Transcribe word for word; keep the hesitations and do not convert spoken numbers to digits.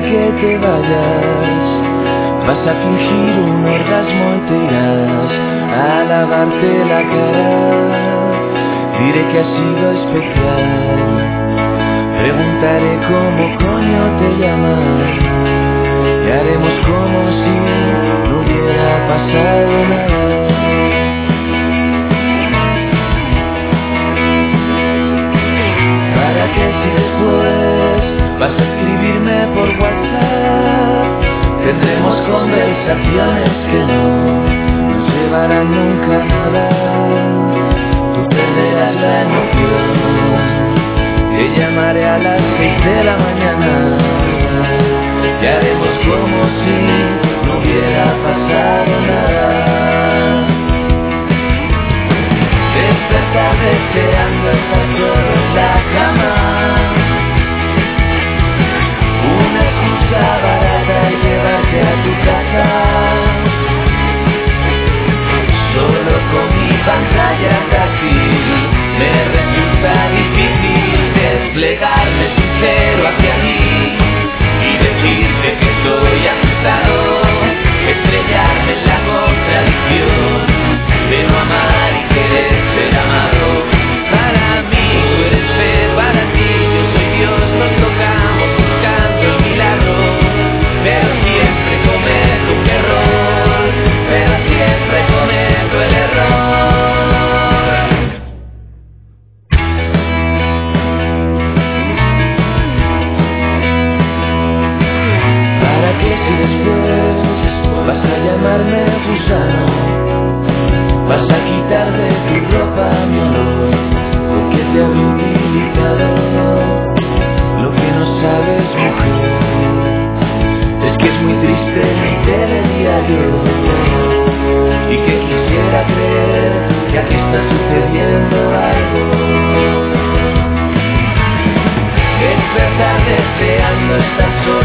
que te vayas, vas a fingir un orgasmo y te irás a lavarte la cara. Diré que ha sido especial, preguntaré cómo coño te llamas y haremos como si no hubiera pasado nada. ¿Para qué si después vas a escribirme por WhatsApp? Tendremos conversaciones que no nos llevarán nunca a nada. Tú perderás la emoción, te llamaré a las seis de la mañana y haremos como si no hubiera pasado nada. Despertar deseando estar solo en la cama, una excusa barata y llevarte a tu casa. Solo con mi pantalla táctil me resulta difícil desplegarme sincero hacia ti y decirte que estoy asustado, estrellarme en la contradicción de no amar y querer ser amado. Para mí tú eres fe, para ti yo soy Dios, nos tocamos buscando el milagro, pero siempre cometo un error, pero siempre cometo el error. ¿Para qué si después vas a llamarme gusano? Vas a quitar de tu ropa mi olor, porque te ha utilizado. Lo que no sabes, mujer, es que es muy triste mi telediario y que quisiera creer que aquí está sucediendo algo. Despertar deseando estar solo